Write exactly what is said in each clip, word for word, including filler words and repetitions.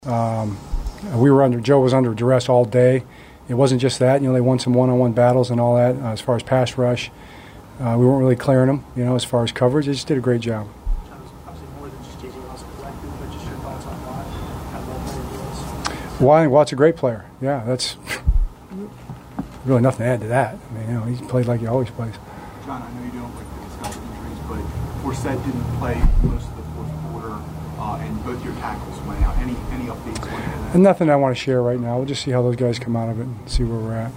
Um, we were under, Joe was under duress all day. It wasn't just that, you know, they won some one-on-one battles and all that uh, as far as pass rush. Uh, we weren't really clearing them, you know, as far as coverage. They just did a great job. Obviously more than just J J Watt's collective, but just your thoughts on Watt, how well player he was. Well, I think Watt's a great player. Yeah, that's really nothing to add to that. I mean, you know, he's played like he always plays. John, I know you don't like to discuss injuries, but Forsett didn't play most of the fourth quarter, uh, and both your tackles went out. Any any updates on that? And nothing I want to share right now. We'll just see how those guys come out of it and see where we're at.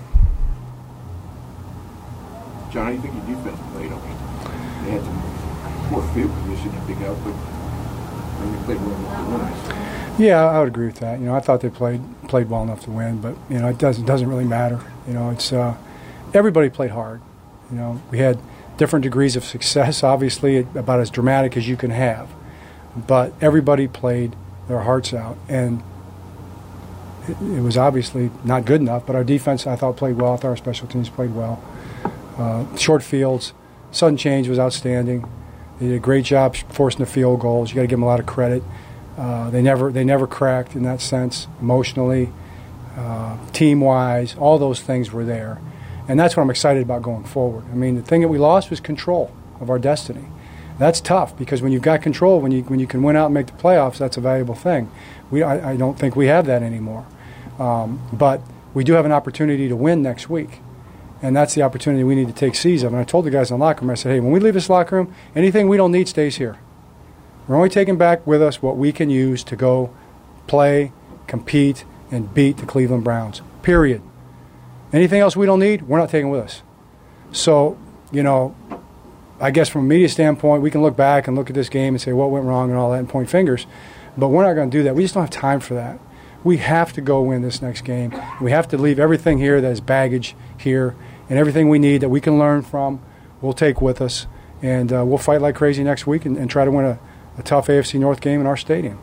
John, how do you think your defense played? I mean, they had some poor field position to pick up, but I mean, they played well enough to win. Yeah, I would agree with that. You know, I thought they played played well enough to win, but you know, it doesn't doesn't really matter. You know, it's uh, everybody played hard. You know, we had different degrees of success, obviously, about as dramatic as you can have, but everybody played their hearts out, and it, it was obviously not good enough. But our defense, I thought, played well. I thought our special teams played well. Uh, short fields, sudden change was outstanding. They did a great job forcing the field goals. You got to give them a lot of credit. Uh, they never they never cracked in that sense, emotionally, uh, team-wise. All those things were there, and that's what I'm excited about going forward. I mean, the thing that we lost was control of our destiny. That's tough because when you've got control, when you when you can win out and make the playoffs, that's a valuable thing. We I, I don't think we have that anymore, um, but we do have an opportunity to win next week. And that's the opportunity we need to take seize of. And I told the guys in the locker room, I said, hey, when we leave this locker room, anything we don't need stays here. We're only taking back with us what we can use to go play, compete, and beat the Cleveland Browns, period. Anything else we don't need, we're not taking with us. So, you know, I guess from a media standpoint, we can look back and look at this game and say what went wrong and all that and point fingers. But we're not going to do that. We just don't have time for that. We have to go win this next game. We have to leave everything here that is baggage here, and everything we need that we can learn from, we'll take with us. And uh, we'll fight like crazy next week and, and try to win a, a tough A F C North game in our stadium.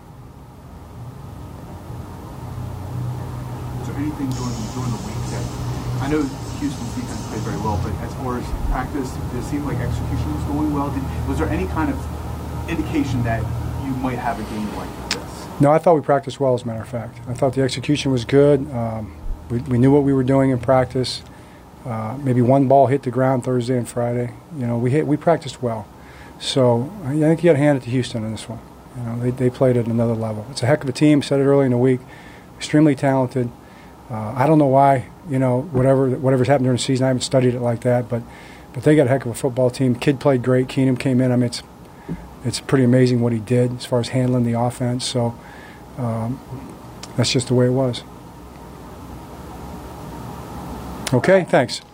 Is there anything during, during the week that, I know Houston's defense played very well, but as far as practice, did it seem like execution was going well? Did, was there any kind of indication that you might have a game like this? No, I thought we practiced well, as a matter of fact. I thought the execution was good. Um, we, we knew what we were doing in practice. Uh, maybe one ball hit the ground Thursday and Friday. You know, we hit, we practiced well. So I think you got to hand it to Houston in this one. You know, they, they played at another level. It's a heck of a team. Said it early in the week. Extremely talented. Uh, I don't know why. You know, whatever whatever's happened during the season, I haven't studied it like that. But but they got a heck of a football team. Kid played great. Keenum came in. I mean, it's it's pretty amazing what he did as far as handling the offense. So um, that's just the way it was. Okay, thanks.